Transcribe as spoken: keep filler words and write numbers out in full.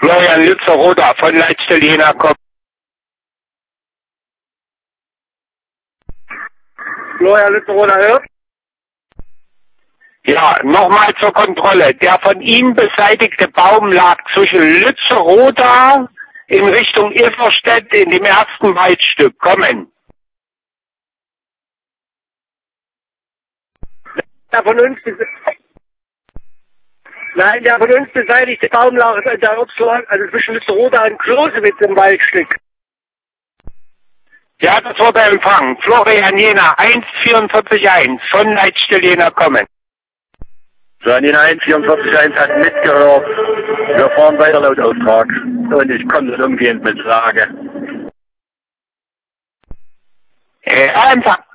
Florian Lützeroda von Leitstelle Jena kommt. Florian Lützeroda hört? Ja, nochmal zur Kontrolle. Der von ihm beseitigte Baum lag zwischen Lützeroda in Richtung Ilverstedt in dem ersten Waldstück. Kommen. Der von uns, nein, der von uns beseitigte Baum lag, der Obstlag, also zwischen Lützeroda und Klosewitz im Waldstück. Ja, das wurde empfangen. Florian Jena eins vierundvierzig eins von Leitstelle Jena kommen. Florian eins vierundvierzig eins hat mitgehört. Wir fahren weiter laut Auftrag. Und ich komme das umgehend mit Sage. Äh, Empfang.